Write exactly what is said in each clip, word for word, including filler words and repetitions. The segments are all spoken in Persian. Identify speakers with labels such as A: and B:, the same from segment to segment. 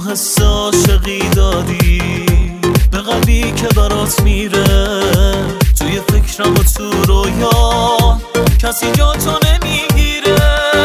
A: حس عاشقی دادی به قلبی که برات میره، توی فکرم و تو رویا کسی جا تو نمیگیره.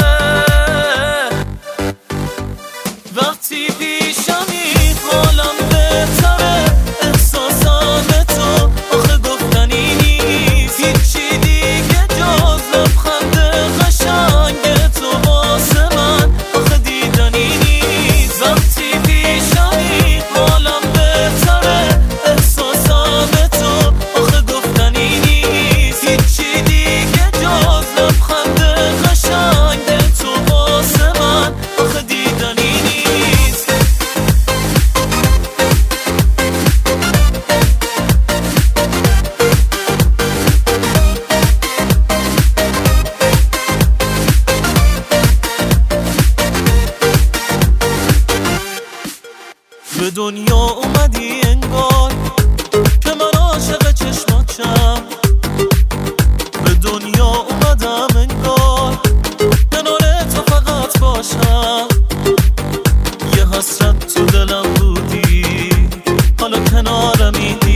A: وقتی پیشمی حالم بهتره، احساسم تو آخه گفتنی نیست، هیچی دیگه جز لبخند قشنگ تو واسه من آخه دیدنی نیست. وقتی پیشمی حالم بهتره، احساسم تو آخه گفتنی نیست، هیچی دیگه جز لبخند قشنگ تو واسه من آخه دیدنی نیست. به دنیا اومدی انگار که من عاشق چشماتم، به دنیا اومدم انگار کنار تو فقط باشم. یه حسرت تو دلم بودی حالا کنارمی